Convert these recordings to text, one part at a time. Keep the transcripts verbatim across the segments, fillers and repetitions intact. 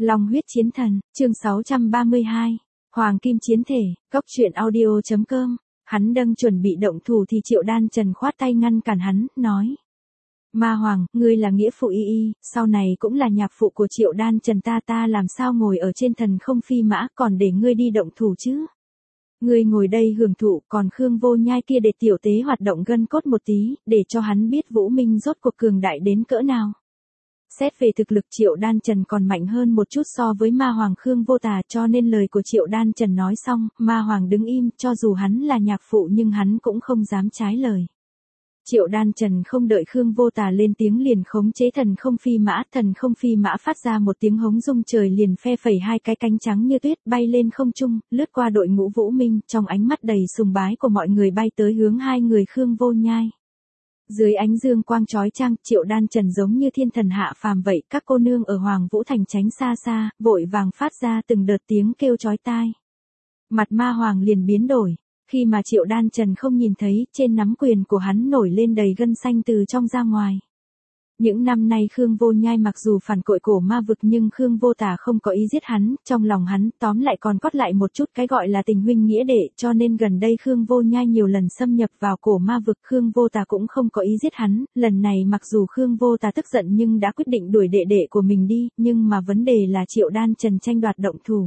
Long huyết chiến thần, chương sáu trăm ba mươi hai. Hoàng kim chiến thể, góc truyện audio chấm com. Hắn đang chuẩn bị động thủ thì Triệu Đan Trần khoát tay ngăn cản hắn, nói: Ma Hoàng, ngươi là nghĩa phụ y y, sau này cũng là nhạc phụ của Triệu Đan Trần ta ta làm sao ngồi ở trên thần không phi mã còn để ngươi đi động thủ chứ? Ngươi ngồi đây hưởng thụ, còn Khương Vô Nhai kia để tiểu tế hoạt động gân cốt một tí, để cho hắn biết Vũ Minh rốt cuộc cường đại đến cỡ nào. Xét về thực lực Triệu Đan Trần còn mạnh hơn một chút so với Ma Hoàng Khương Vô Tà, cho nên lời của Triệu Đan Trần nói xong, Ma Hoàng đứng im, cho dù hắn là nhạc phụ nhưng hắn cũng không dám trái lời. Triệu Đan Trần không đợi Khương Vô Tà lên tiếng liền khống chế thần không phi mã, thần không phi mã phát ra một tiếng hống rung trời liền phe phẩy hai cái cánh trắng như tuyết bay lên không trung, lướt qua đội ngũ Vũ Minh, trong ánh mắt đầy sùng bái của mọi người bay tới hướng hai người Khương Vô Nhai. Dưới ánh dương quang chói chang, Triệu Đan Trần giống như thiên thần hạ phàm vậy, các cô nương ở Hoàng Vũ Thành tránh xa xa, vội vàng phát ra từng đợt tiếng kêu chói tai. Mặt Ma Hoàng liền biến đổi, khi mà Triệu Đan Trần không nhìn thấy, trên nắm quyền của hắn nổi lên đầy gân xanh từ trong ra ngoài. Những năm nay Khương Vô Nhai mặc dù phản cội cổ ma vực nhưng Khương Vô Tà không có ý giết hắn, trong lòng hắn tóm lại còn cót lại một chút cái gọi là tình huynh nghĩa đệ, cho nên gần đây Khương Vô Nhai nhiều lần xâm nhập vào cổ ma vực, Khương Vô Tà cũng không có ý giết hắn, lần này mặc dù Khương Vô Tà tức giận nhưng đã quyết định đuổi đệ đệ của mình đi, nhưng mà vấn đề là Triệu Đan Trần tranh đoạt động thủ.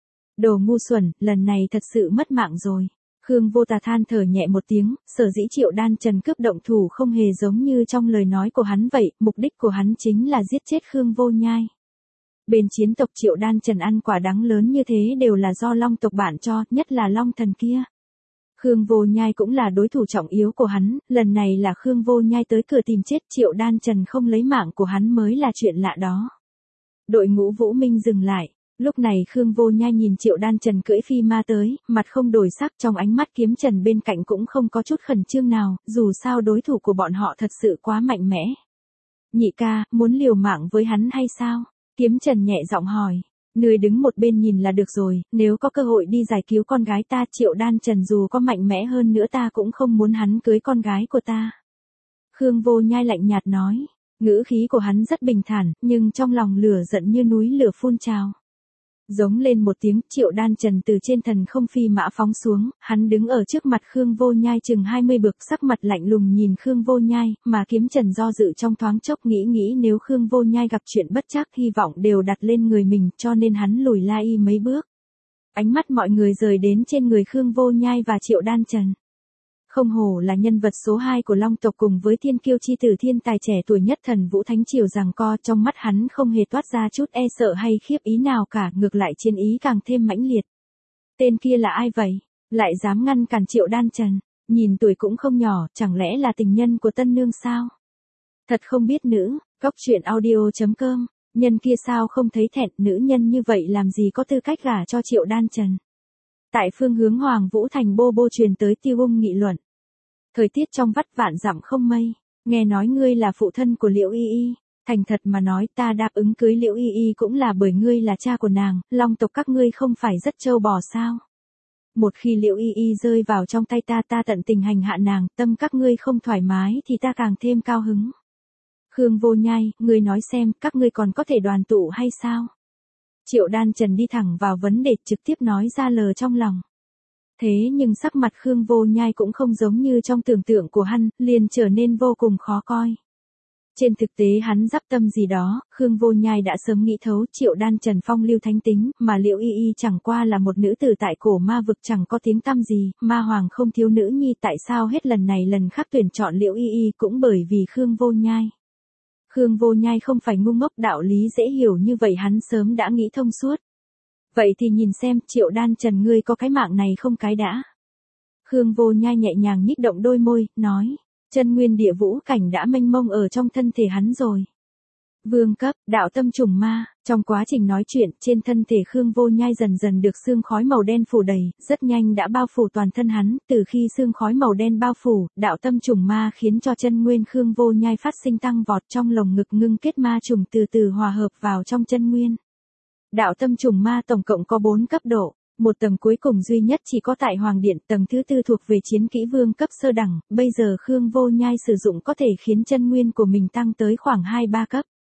Đồ ngu xuẩn, lần này thật sự mất mạng rồi. Khương Vô Tà than thở nhẹ một tiếng, sở dĩ Triệu Đan Trần cướp động thủ không hề giống như trong lời nói của hắn vậy, mục đích của hắn chính là giết chết Khương Vô Nhai. Bên chiến tộc Triệu Đan Trần ăn quả đắng lớn như thế đều là do Long tộc bạn cho, nhất là Long thần kia. Khương Vô Nhai cũng là đối thủ trọng yếu của hắn, lần này là Khương Vô Nhai tới cửa tìm chết, Triệu Đan Trần không lấy mạng của hắn mới là chuyện lạ đó. Đội ngũ Vũ Minh dừng lại. Lúc này Khương Vô Nhai nhìn Triệu Đan Trần cưỡi phi ma tới, mặt không đổi sắc, trong ánh mắt Kiếm Trần bên cạnh cũng không có chút khẩn trương nào, dù sao đối thủ của bọn họ thật sự quá mạnh mẽ. Nhị ca, muốn liều mạng với hắn hay sao? Kiếm Trần nhẹ giọng hỏi. Ngươi đứng một bên nhìn là được rồi, nếu có cơ hội đi giải cứu con gái ta, Triệu Đan Trần dù có mạnh mẽ hơn nữa ta cũng không muốn hắn cưới con gái của ta. Khương Vô Nhai lạnh nhạt nói, ngữ khí của hắn rất bình thản, nhưng trong lòng lửa giận như núi lửa phun trào. Giống lên một tiếng, Triệu Đan Trần từ trên thần không phi mã phóng xuống, hắn đứng ở trước mặt Khương Vô Nhai chừng hai mươi bậc, sắc mặt lạnh lùng nhìn Khương Vô Nhai, mà Kiếm Trần do dự trong thoáng chốc nghĩ nghĩ nếu Khương Vô Nhai gặp chuyện bất trắc hy vọng đều đặt lên người mình, cho nên hắn lùi la y mấy bước. Ánh mắt mọi người rời đến trên người Khương Vô Nhai và Triệu Đan Trần. Không hổ là nhân vật số hai của Long tộc cùng với thiên kiêu chi tử thiên tài trẻ tuổi nhất Thần Vũ Thánh Triều giằng co, trong mắt hắn không hề toát ra chút e sợ hay khiếp ý nào cả, ngược lại chiến ý càng thêm mãnh liệt. Tên kia là ai vậy? Lại dám ngăn cản Triệu Đan Trần, nhìn tuổi cũng không nhỏ, chẳng lẽ là tình nhân của tân nương sao? Thật không biết nữ, góc truyện audio chấm com, nhân kia sao không thấy thẹn, nữ nhân như vậy làm gì có tư cách gả cho Triệu Đan Trần. Tại phương hướng Hoàng Vũ Thành bô bô truyền tới tiêu ung nghị luận. Thời tiết trong vắt vạn dặm không mây, nghe nói ngươi là phụ thân của Liễu Y Y, thành thật mà nói ta đáp ứng cưới Liễu Y Y cũng là bởi ngươi là cha của nàng, Long tộc các ngươi không phải rất trâu bò sao? Một khi Liễu Y Y rơi vào trong tay ta ta tận tình hành hạ nàng, tâm các ngươi không thoải mái thì ta càng thêm cao hứng. Khương Vô Nhai, ngươi nói xem, các ngươi còn có thể đoàn tụ hay sao? Triệu Đan Trần đi thẳng vào vấn đề, trực tiếp nói ra lời trong lòng. Thế nhưng sắc mặt Khương Vô Nhai cũng không giống như trong tưởng tượng của hắn, liền trở nên vô cùng khó coi. Trên thực tế hắn dắp tâm gì đó, Khương Vô Nhai đã sớm nghĩ thấu, Triệu Đan Trần phong lưu thánh tính, mà Liễu Y Y chẳng qua là một nữ tử tại cổ ma vực chẳng có tiếng tăm gì, Ma Hoàng không thiếu nữ nhi, tại sao hết lần này lần khác tuyển chọn Liễu Y Y cũng bởi vì Khương Vô Nhai. Khương Vô Nhai không phải ngu ngốc, đạo lý dễ hiểu như vậy hắn sớm đã nghĩ thông suốt. Vậy thì nhìn xem, Triệu Đan Trần ngươi có cái mạng này không cái đã. Khương Vô Nhai nhẹ nhàng nhích động đôi môi, nói, chân nguyên địa vũ cảnh đã mênh mông ở trong thân thể hắn rồi. Vương cấp, đạo tâm trùng ma, trong quá trình nói chuyện, trên thân thể Khương Vô Nhai dần dần được sương khói màu đen phủ đầy, rất nhanh đã bao phủ toàn thân hắn, từ khi sương khói màu đen bao phủ, đạo tâm trùng ma khiến cho chân nguyên Khương Vô Nhai phát sinh tăng vọt, trong lồng ngực ngưng kết ma trùng từ từ hòa hợp vào trong chân nguyên. Đạo tâm trùng ma tổng cộng có bốn cấp độ, một tầng cuối cùng duy nhất chỉ có tại Hoàng Điện, tầng thứ tư thuộc về chiến kỹ vương cấp sơ đẳng, bây giờ Khương Vô Nhai sử dụng có thể khiến chân nguyên của mình tăng tới khoảng hai ba cấp.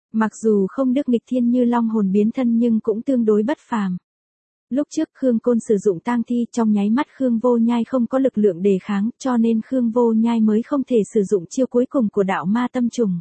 Mặc dù không đức nghịch thiên như long hồn biến thân nhưng cũng tương đối bất phàm. Lúc trước Khương Côn sử dụng tang thi trong nháy mắt Khương Vô Nhai không có lực lượng đề kháng cho nên Khương Vô Nhai mới không thể sử dụng chiêu cuối cùng của đạo ma tâm trùng.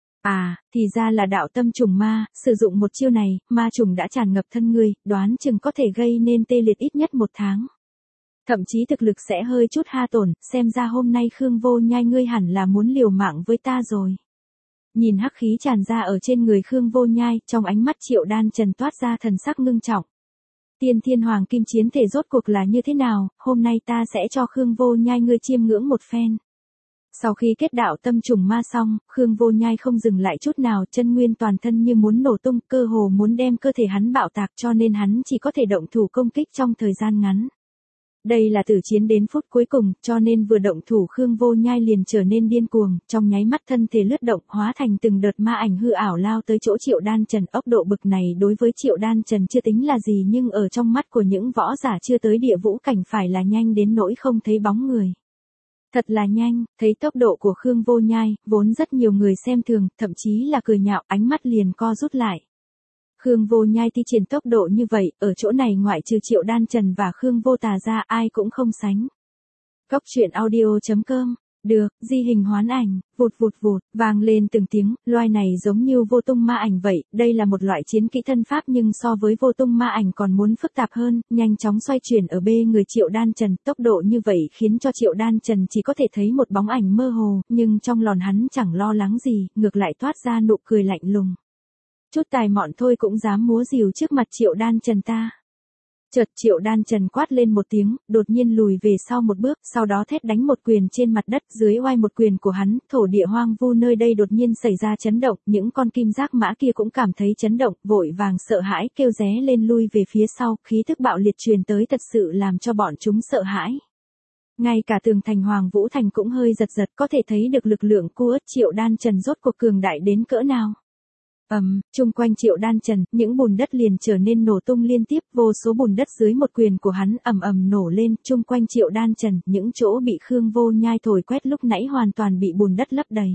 À, thì ra là đạo tâm trùng ma, sử dụng một chiêu này, ma trùng đã tràn ngập thân người, đoán chừng có thể gây nên tê liệt ít nhất một tháng. Thậm chí thực lực sẽ hơi chút ha tổn, xem ra hôm nay Khương Vô Nhai ngươi hẳn là muốn liều mạng với ta rồi. Nhìn hắc khí tràn ra ở trên người Khương Vô Nhai, trong ánh mắt Triệu Đan Trần toát ra thần sắc ngưng trọng. Tiên Thiên Hoàng Kim chiến thể rốt cuộc là như thế nào, hôm nay ta sẽ cho Khương Vô Nhai ngươi chiêm ngưỡng một phen. Sau khi kết đạo tâm trùng ma xong, Khương Vô Nhai không dừng lại chút nào, chân nguyên toàn thân như muốn nổ tung, cơ hồ muốn đem cơ thể hắn bạo tạc cho nên hắn chỉ có thể động thủ công kích trong thời gian ngắn. Đây là tử chiến đến phút cuối cùng, cho nên vừa động thủ Khương Vô Nhai liền trở nên điên cuồng, trong nháy mắt thân thể lướt động hóa thành từng đợt ma ảnh hư ảo lao tới chỗ Triệu Đan Trần. Ốc độ bực này đối với Triệu Đan Trần chưa tính là gì nhưng ở trong mắt của những võ giả chưa tới địa vũ cảnh phải là nhanh đến nỗi không thấy bóng người. Thật là nhanh, thấy tốc độ của Khương Vô Nhai, vốn rất nhiều người xem thường, thậm chí là cười nhạo, ánh mắt liền co rút lại. Khương Vô Nhai thi triển tốc độ như vậy, ở chỗ này ngoại trừ Triệu Đan Trần và Khương Vô Tà ra ai cũng không sánh. Góc truyện audio chấm com, được, di hình hoán ảnh, vụt vụt vụt, vang lên từng tiếng, loài này giống như vô tung ma ảnh vậy, đây là một loại chiến kỹ thân pháp nhưng so với vô tung ma ảnh còn muốn phức tạp hơn, nhanh chóng xoay chuyển ở bê người Triệu Đan Trần, tốc độ như vậy khiến cho Triệu Đan Trần chỉ có thể thấy một bóng ảnh mơ hồ, nhưng trong lòng hắn chẳng lo lắng gì, ngược lại toát ra nụ cười lạnh lùng. Chút tài mọn thôi cũng dám múa rìu trước mặt Triệu Đan Trần ta. Chợt Triệu Đan Trần quát lên một tiếng, đột nhiên lùi về sau một bước, sau đó thét đánh một quyền trên mặt đất, dưới oai một quyền của hắn, thổ địa hoang vu nơi đây đột nhiên xảy ra chấn động, những con kim giác mã kia cũng cảm thấy chấn động, vội vàng sợ hãi kêu ré lên lui về phía sau, khí thức bạo liệt truyền tới thật sự làm cho bọn chúng sợ hãi. Ngay cả tường thành Hoàng Vũ Thành cũng hơi giật giật, có thể thấy được lực lượng của Triệu Đan Trần rốt cuộc cường đại đến cỡ nào. Ầm, um, chung quanh Triệu Đan Trần, những bùn đất liền trở nên nổ tung liên tiếp, vô số bùn đất dưới một quyền của hắn ầm ầm nổ lên, chung quanh Triệu Đan Trần, những chỗ bị Khương Vô Nhai thổi quét lúc nãy hoàn toàn bị bùn đất lấp đầy.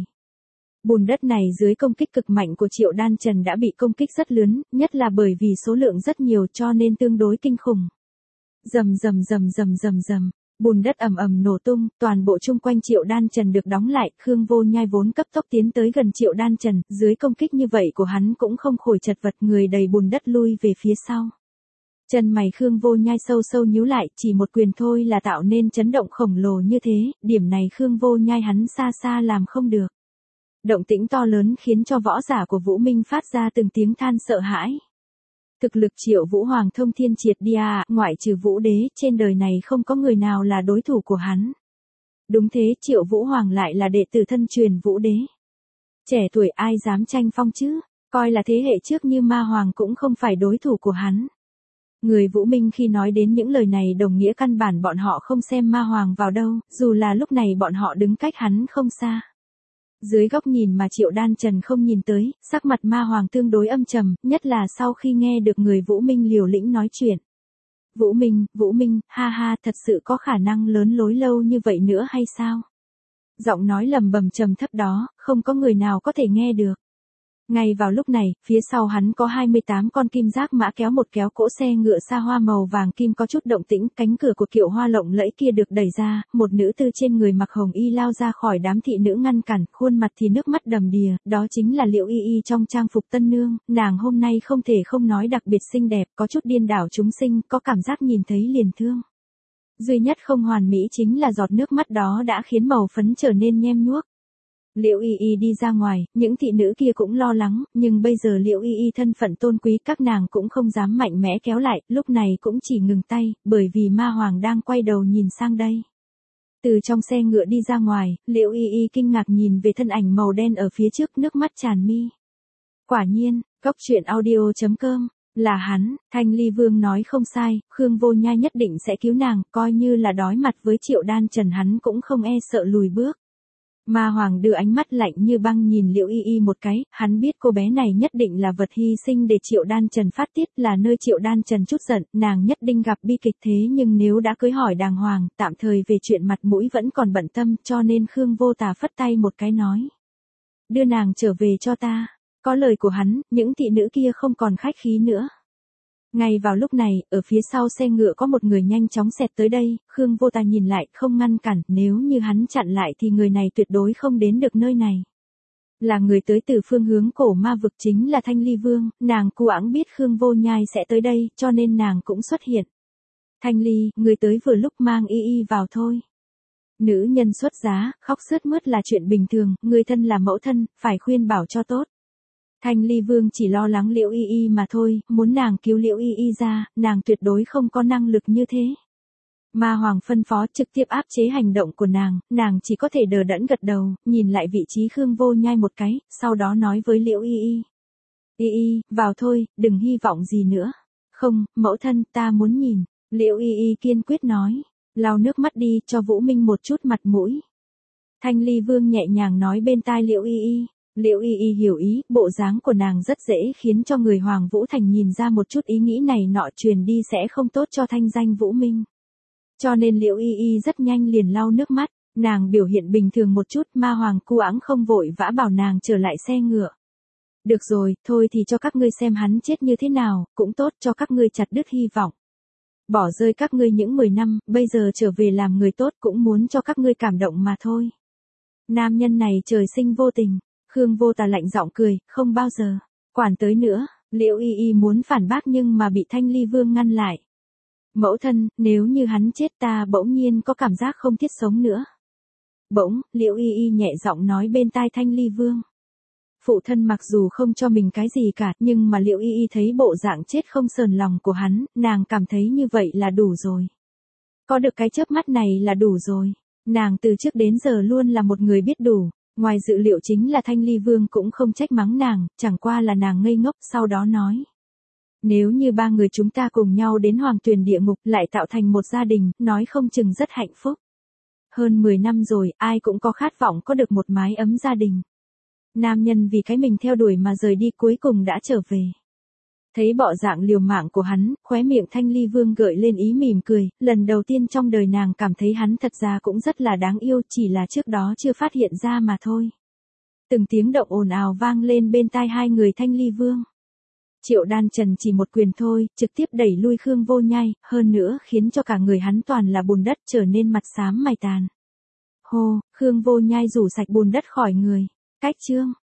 Bùn đất này dưới công kích cực mạnh của Triệu Đan Trần đã bị công kích rất lớn, nhất là bởi vì số lượng rất nhiều cho nên tương đối kinh khủng. Rầm rầm rầm rầm rầm rầm. Bùn đất ầm ầm nổ tung, toàn bộ chung quanh Triệu Đan Trần được đóng lại, Khương Vô Nhai vốn cấp tốc tiến tới gần Triệu Đan Trần, dưới công kích như vậy của hắn cũng không khỏi chật vật, người đầy bùn đất lui về phía sau. Chân mày Khương Vô Nhai sâu sâu nhíu lại, chỉ một quyền thôi là tạo nên chấn động khổng lồ như thế, điểm này Khương Vô Nhai hắn xa xa làm không được. Động tĩnh to lớn khiến cho võ giả của Vũ Minh phát ra từng tiếng than sợ hãi. Thực lực Triệu Vũ Hoàng thông thiên triệt đi à, ngoại trừ Vũ Đế, trên đời này không có người nào là đối thủ của hắn. Đúng thế, Triệu Vũ Hoàng lại là đệ tử thân truyền Vũ Đế. Trẻ tuổi ai dám tranh phong chứ, coi là thế hệ trước như Ma Hoàng cũng không phải đối thủ của hắn. Người Vũ Minh khi nói đến những lời này đồng nghĩa căn bản bọn họ không xem Ma Hoàng vào đâu, dù là lúc này bọn họ đứng cách hắn không xa. Dưới góc nhìn mà Triệu Đan Trần không nhìn tới, sắc mặt Ma Hoàng tương đối âm trầm, nhất là sau khi nghe được người Vũ Minh liều lĩnh nói chuyện. Vũ Minh, Vũ Minh, ha ha, thật sự có khả năng lớn lối lâu như vậy nữa hay sao? Giọng nói lầm bầm trầm thấp đó, không có người nào có thể nghe được. Ngay vào lúc này, phía sau hắn có hai mươi tám con kim giác mã kéo một kéo cỗ xe ngựa xa hoa màu vàng kim có chút động tĩnh, cánh cửa của kiệu hoa lộng lẫy kia được đẩy ra, một nữ tử trên người mặc hồng y lao ra khỏi đám thị nữ ngăn cản, khuôn mặt thì nước mắt đầm đìa, đó chính là Liễu Y Y trong trang phục tân nương, nàng hôm nay không thể không nói đặc biệt xinh đẹp, có chút điên đảo chúng sinh, có cảm giác nhìn thấy liền thương. Duy nhất không hoàn mỹ chính là giọt nước mắt đó đã khiến màu phấn trở nên nhem nhuốc. Liễu Y Y đi ra ngoài, những thị nữ kia cũng lo lắng, nhưng bây giờ Liễu Y Y thân phận tôn quý các nàng cũng không dám mạnh mẽ kéo lại, lúc này cũng chỉ ngừng tay, bởi vì Ma Hoàng đang quay đầu nhìn sang đây. Từ trong xe ngựa đi ra ngoài, Liễu Y Y kinh ngạc nhìn về thân ảnh màu đen ở phía trước, nước mắt tràn mi. Quả nhiên, góc truyện audio chấm com, là hắn, Thanh Ly Vương nói không sai, Khương Vô Nhai nhất định sẽ cứu nàng, coi như là đối mặt với Triệu Đan Trần hắn cũng không e sợ lùi bước. Ma Hoàng đưa ánh mắt lạnh như băng nhìn Liễu Y Y một cái, hắn biết cô bé này nhất định là vật hy sinh để Triệu Đan Trần phát tiết, là nơi Triệu Đan Trần chút giận, nàng nhất định gặp bi kịch thế nhưng nếu đã cưới hỏi đàng hoàng, tạm thời về chuyện mặt mũi vẫn còn bận tâm, cho nên Khương Vô Tà phất tay một cái nói. Đưa nàng trở về cho ta. Có lời của hắn, những thị nữ kia không còn khách khí nữa. Ngay vào lúc này, ở phía sau xe ngựa có một người nhanh chóng xẹt tới đây, Khương Vô Tà nhìn lại, không ngăn cản, nếu như hắn chặn lại thì người này tuyệt đối không đến được nơi này. Là người tới từ phương hướng cổ ma vực, chính là Thanh Ly Vương, nàng cu ẵng biết Khương Vô Nhai sẽ tới đây, cho nên nàng cũng xuất hiện. Thanh Ly, người tới vừa lúc, mang y y vào thôi. Nữ nhân xuất giá, khóc sướt mướt là chuyện bình thường, người thân là mẫu thân, phải khuyên bảo cho tốt. Thanh Ly Vương chỉ lo lắng Liễu Y Y mà thôi, muốn nàng cứu Liễu Y Y ra, nàng tuyệt đối không có năng lực như thế. Ma Hoàng phân phó trực tiếp áp chế hành động của nàng, nàng chỉ có thể đờ đẫn gật đầu, nhìn lại vị trí Khương Vô Nhai một cái, sau đó nói với Liễu Y Y. Y Y, vào thôi, đừng hy vọng gì nữa. Không, mẫu thân, ta muốn nhìn. Liễu Y Y kiên quyết nói, lau nước mắt đi, cho Vũ Minh một chút mặt mũi. Thanh Ly Vương nhẹ nhàng nói bên tai Liễu Y Y. Liễu Y Y hiểu ý, bộ dáng của nàng rất dễ khiến cho người Hoàng Vũ Thành nhìn ra một chút ý nghĩ này nọ truyền đi sẽ không tốt cho thanh danh Vũ Minh. Cho nên Liễu Y Y rất nhanh liền lau nước mắt, nàng biểu hiện bình thường một chút, Ma Hoàng cu ẵng không vội vã bảo nàng trở lại xe ngựa. Được rồi, thôi thì cho các ngươi xem hắn chết như thế nào, cũng tốt cho các ngươi chặt đứt hy vọng. Bỏ rơi các ngươi những mười năm, bây giờ trở về làm người tốt cũng muốn cho các ngươi cảm động mà thôi. Nam nhân này trời sinh vô tình. Khương Vô Tà lạnh giọng cười, không bao giờ quản tới nữa. Liễu Y Y muốn phản bác nhưng mà bị Thanh Ly Vương ngăn lại. Mẫu thân, nếu như hắn chết ta bỗng nhiên có cảm giác không thiết sống nữa. Bỗng, Liễu Y Y nhẹ giọng nói bên tai Thanh Ly Vương. Phụ thân mặc dù không cho mình cái gì cả, nhưng mà Liễu Y Y thấy bộ dạng chết không sờn lòng của hắn, nàng cảm thấy như vậy là đủ rồi. Có được cái chớp mắt này là đủ rồi. Nàng từ trước đến giờ luôn là một người biết đủ. Ngoài dự liệu chính là Thanh Ly Vương cũng không trách mắng nàng, chẳng qua là nàng ngây ngốc, sau đó nói. Nếu như ba người chúng ta cùng nhau đến Hoàng Tuyền địa ngục lại tạo thành một gia đình, nói không chừng rất hạnh phúc. Hơn mười năm rồi, ai cũng có khát vọng có được một mái ấm gia đình. Nam nhân vì cái mình theo đuổi mà rời đi cuối cùng đã trở về. Thấy bộ dạng liều mạng của hắn, khóe miệng Thanh Ly Vương gợi lên ý mỉm cười, lần đầu tiên trong đời nàng cảm thấy hắn thật ra cũng rất là đáng yêu, chỉ là trước đó chưa phát hiện ra mà thôi. Từng tiếng động ồn ào vang lên bên tai hai người Thanh Ly Vương. Triệu Đan Trần chỉ một quyền thôi, trực tiếp đẩy lui Khương Vô Nhai, hơn nữa khiến cho cả người hắn toàn là bùn đất trở nên mặt xám mày tàn. Hô, Khương Vô Nhai rủ sạch bùn đất khỏi người. Cách chương